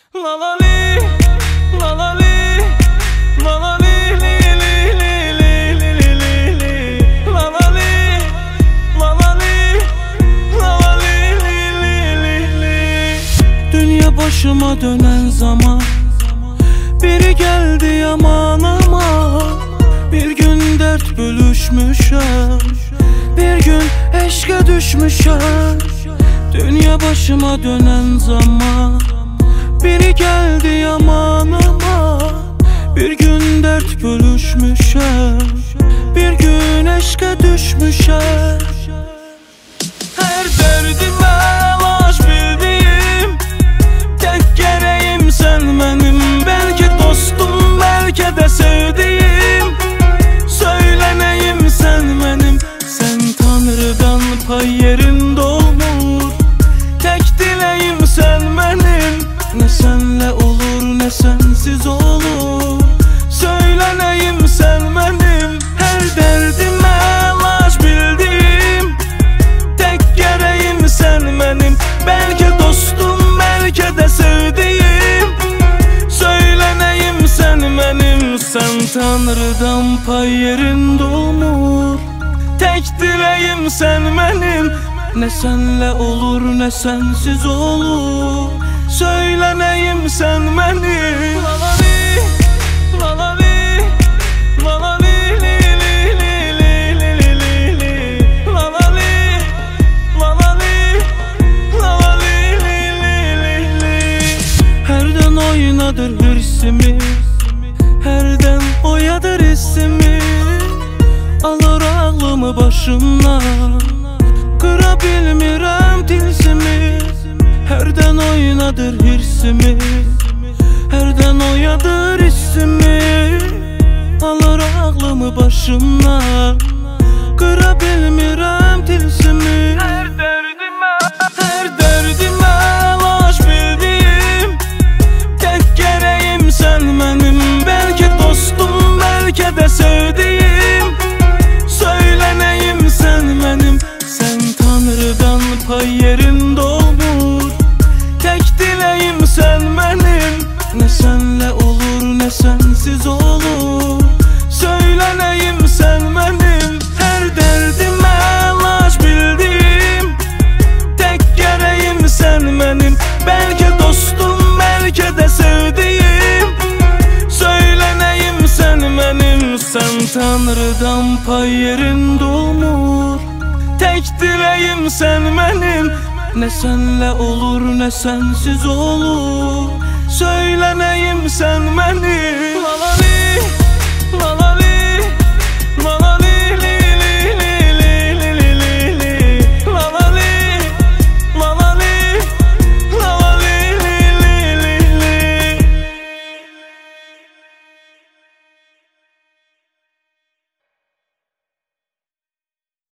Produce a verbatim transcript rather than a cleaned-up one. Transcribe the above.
La la li, la la li, la la li li li li li li li li li. La la li, la la li, la la li li li li li. Dünya başıma dönen zaman biri geldi yaman ama bir gün dert bölüşmüşem, bir gün eşke düşmüşem. Dünya başıma dönen zaman biri geldi yaman ama bir gün dert bölüşmüşem, bir gün eşke düşmüşem. Her derdime laş bildiğim tek gereğim sen benim. Belki dostum, belki de sevdiğim, söyleneyim sen benim. Sen Tanrı'dan pay yerinde olmur, tek dileğim sen benim. Ne senle olur ne sensiz olur, söyleneyim sen benim. Her derdime laş bildiğim tek gereğim sen benim. Belki dostum, belki de sevdiğim, söyleneyim sen benim. Sen Tanrı'dan pay yerinde olmur, tek dileğim sen benim. Ne senle olur ne sensiz olur, söyleneyim sen benim. La la li, la la li, la la li li li li li li li li. La la li, la la li, la la li li li li li. Herden oynadır hırsımı, herden oyadır hissimi. Alır ağlımı başımdan, kırabilmirəm dilsimi. Herden oynadır hırsımı, herden oyadır hissimi. Alır ağlımı başımdan, kırabilmirəm dilsimi. Her derdime, her derdime laş bildiğim tek gereğim sen benim. Belki dostum, belki de sevdiğim, söyleneyim sen benim. Sen Tanrı'dan pay yerinde olmur, tek dileğim sen benim. Ne senle olur ne sensiz olur, söyleneyim sen benim. Her derdime laş bildiğim tek gereğim sen benim. Belki dostum, belki de sevdiğim, söyleneyim sen benim. Sen Tanrı'dan pay yerinde olmur, tek dileğim sen benim. Ne senle olur ne sensiz olur, söyleneyim sen benim.